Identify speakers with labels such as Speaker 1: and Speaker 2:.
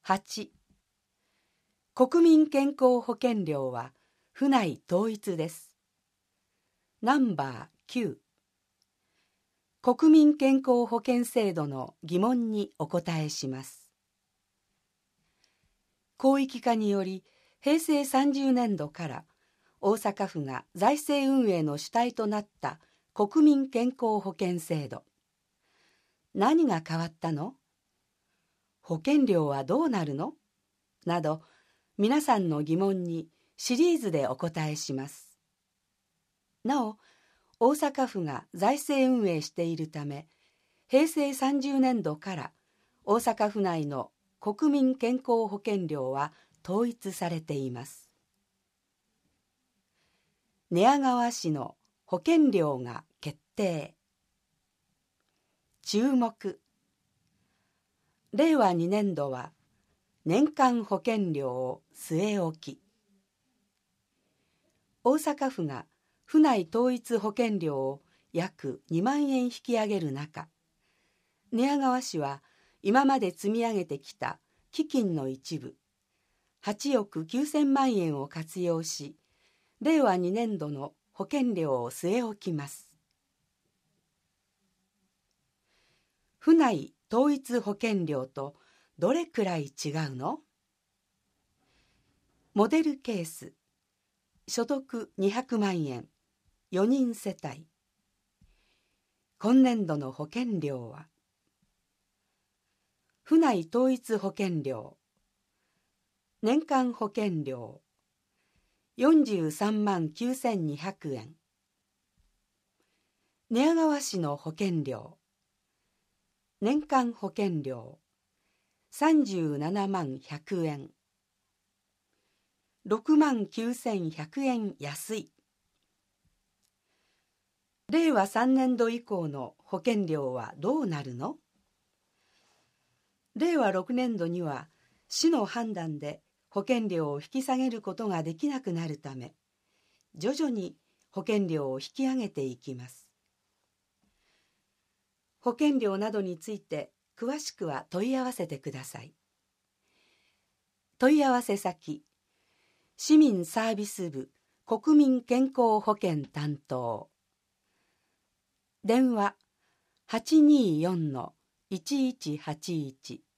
Speaker 1: 8、国民健康保険料は府内統一です。ナンバー9、国民健康保険制度の疑問にお答えします。広域化により平成30年度から大阪府が財政運営の主体となった国民健康保険制度。何が変わったの？保険料はどうなるの？など皆さんの疑問にシリーズでお答えします。なお、大阪府が財政運営しているため、平成30年度から大阪府内の国民健康保険料は統一されています。寝屋川市の保険料が決定。注目。令和2年度は年間保険料を据え置き。大阪府が府内統一保険料を約2万円引き上げる中、寝屋川市は今まで積み上げてきた基金の一部、8億9000万円を活用し、令和2年度の保険料を据え置きます。府内統一保険料とどれくらい違うの？モデルケース、所得200万円、4人世帯。今年度の保険料は、府内統一保険料、年間保険料、43万9200円。寝屋川市の保険料、年間保険料、37万100円。6万9100円安い。令和3年度以降の保険料はどうなるの？令和6年度には市の判断で保険料を引き下げることができなくなるため、徐々に保険料を引き上げていきます。保険料などについて詳しくは問い合わせてください。問い合わせ先、市民サービス部国民健康保険担当。電話 824-1181